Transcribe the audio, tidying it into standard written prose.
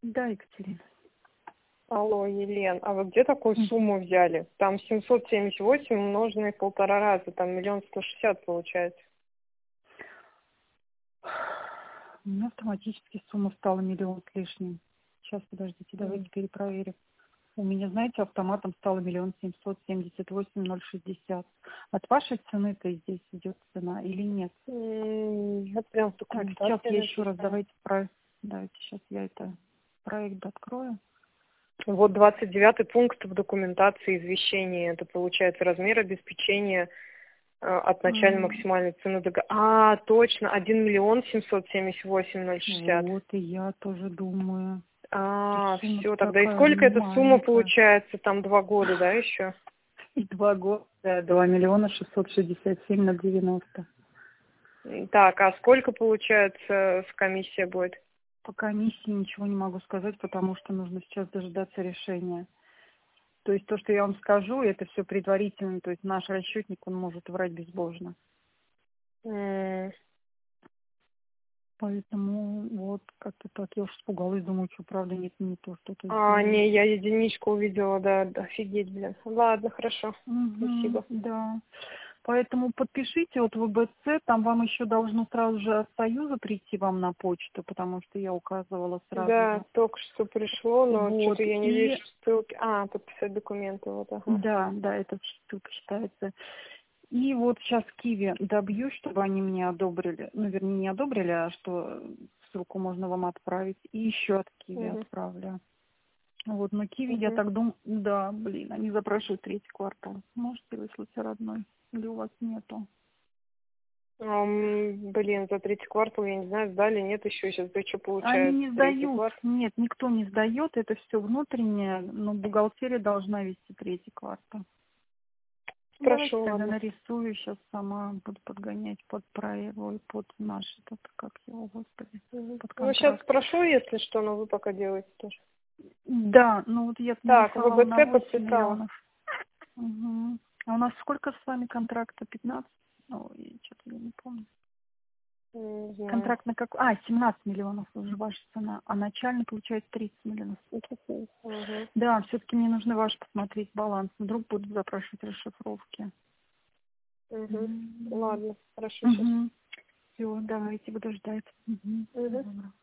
Да, Екатерина. Алло, Елен, а вы где такую сумму взяли? Там 778 умноженное в 1,5 раза, там 1 160 000 получается. У меня автоматически сумма стала 1 000 000 с лишним. Сейчас, подождите, давайте перепроверим. У меня, знаете, автоматом стало 1 778 060. От вашей цены-то здесь идет цена или нет? Я прям в Так, документации сейчас я еще раз, написала. давайте сейчас я это проект открою. Вот 29 пункт в документации извещения. Это получается размер обеспечения от начальной максимальной цены. Точно, 1 778 060. Вот и я тоже думаю. Сумма Все, тогда и такая сколько эта сумма маленькая. получается? Там 2 года, да, еще? И 2 года. Да, 2 667 на 90. Так, а сколько получается с комиссия будет? По комиссии ничего не могу сказать, потому что нужно сейчас дождаться решения. То есть то, что я вам скажу, это все предварительно. То есть наш расчетник, он может врать безбожно. Поэтому вот как-то так я уж испугалась, думаю, что правда нет, не то, что-то сделали. Не, я единичку увидела, да, офигеть, блин. Ладно, хорошо, спасибо. Да. Поэтому подпишите от ВБЦ, там вам еще должно сразу же от Союза прийти вам на почту, потому что я указывала сразу Да, же. только что пришло, но Вот, что-то я не и вижу ссылки. Подписать документы, вот, ага. да, эта ссылка считается. И вот сейчас Киви добьюсь, чтобы они мне одобрили, ну, вернее, не одобрили, а что ссылку можно вам отправить. И еще от Киви отправлю. Вот, но Киви, я так думаю, да, блин, они запрашивают 3-й квартал. Можете выслать родной? Или у вас нету? Блин, за 3-й квартал, я не знаю, сдали, нет еще, сейчас что Они получается, не 3-й сдают. квартал. Нет, никто не сдает. Это все внутреннее, но бухгалтерия должна вести 3-й квартал. Давайте Спрошу, тогда ладно. нарисую, сейчас сама буду подгонять под проект, под наш, этот, как его, господи, под Ну, сейчас контракт. спрошу, если что, но вы пока делаете тоже. Да, ну вот я Так, нарисовала на ВБЦ 8 подписала. миллионов. Угу. А у нас сколько с вами контракта? 15? Ну, я что-то не помню. Не знаю. Контракт на как... 17 миллионов уже ваша цена, а начальный получается 30 миллионов. Уху-ху. Угу. Да, все-таки мне нужно ваш посмотреть баланс. Вдруг будут запрашивать расшифровки. Ладно, хорошо, сейчас. Все, давайте, буду ждать. Всего доброго.